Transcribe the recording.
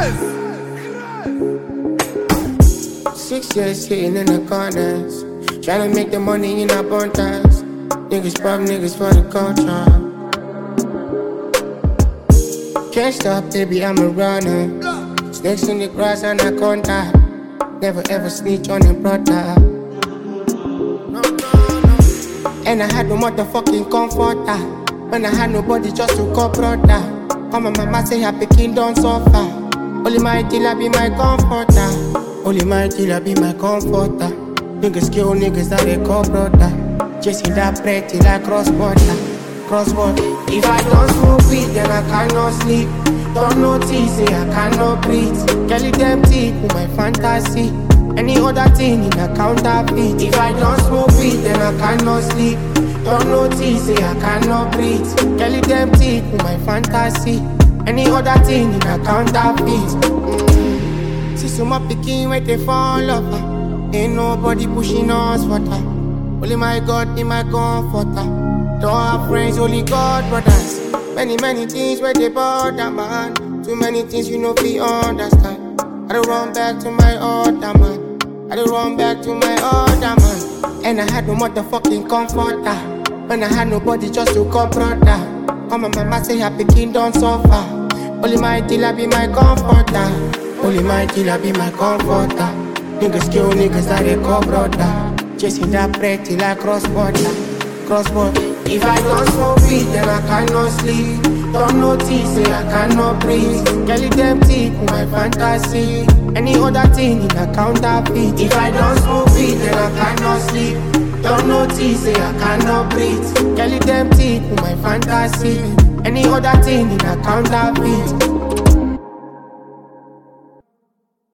6 years sitting in the corners, trying to make the money in abundance. Niggas pop niggas for the culture. Can't stop, baby, I'm a runner. Snakes in the grass, anaconda. Never ever snitch on a brother. And I had no motherfucking comforter. When I had nobody just to call brother. All my mama say happy king don't suffer. Only my dealer be my comforter. Only my dealer be my comforter. Niggas kill niggas that they call brother. Chasing that bread till I cross border. Cross border. If I don't smoke weed, then I cannot sleep. Don't notice, say I cannot breathe. Kelly them teeth with my fantasy. Any other thing in a counterfeit. If I don't smoke weed, then I cannot sleep. Don't notice, say I cannot breathe. Kelly them teeth with my fantasy. Any other thing in a counterfeit. See some my picking where they fall off. Ain't nobody pushing us for that. Only my God be my comforter. Don't have friends, only God brothers. Many things where they bother, man. Too many things you know we understand. I don't run back to my other man. I don't run back to my other man. And I had no motherfucking comforter. When I had nobody just to call brother. All my mama say happy king don't suffer. Only my dealer be my comforter. Only my dealer be my comforter. Niggas kill niggas that they call brother. Chasing that bread till I cross border. Cross border. If I don't smoke weed, then I cannot sleep. Don't notice, say I cannot breathe. Kelly them teeth with my fantasy. Any other thing in a counterfeit. If I don't smoke weed, then I cannot sleep. Don't notice, say I cannot breathe. Kelly them teeth with my fantasy. Any other thing in a counterfeit.